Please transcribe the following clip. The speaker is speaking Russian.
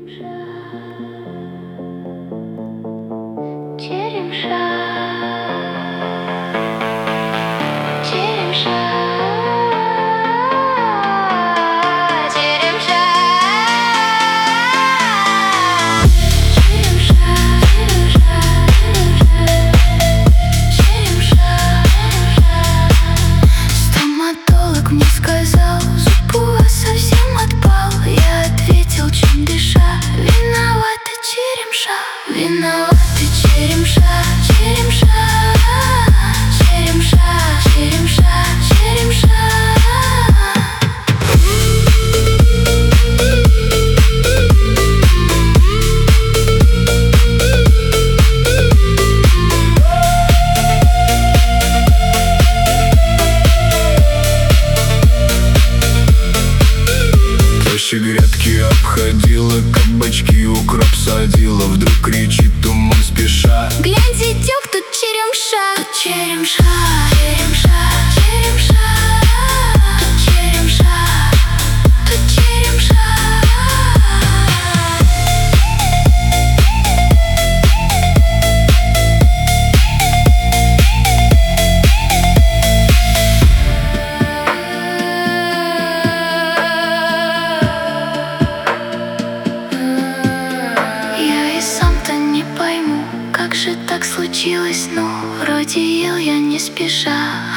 Черемша, черемша, черемша, черемша, черемша, стоматолог мне сказал, зуб у вас совсем отпал. Я ответил, чем дыша: виновата черемша, виновата черемша, черемша, черемша, черемша, черемша. Площадь грядки обходила, кабачки укроп садила. Вдруг кричит туман спеша: гляньте, идёт тут черемша, тут черемша, черемша, черемша, тут черемша, тут черемша. Я и сам-то не пойму, как же так случилось, но вроде ел я не спеша.